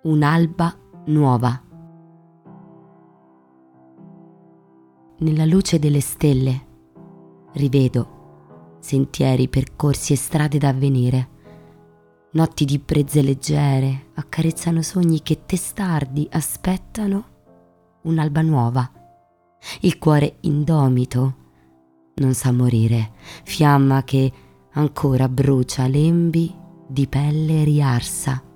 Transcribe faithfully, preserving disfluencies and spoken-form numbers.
Un'alba nuova. Nella luce delle stelle rivedo sentieri percorsi e strade da avvenire. Notti di brezze leggere accarezzano sogni che testardi aspettano un'alba nuova. Il cuore indomito non sa morire, fiamma che ancora brucia lembi di pelle riarsa.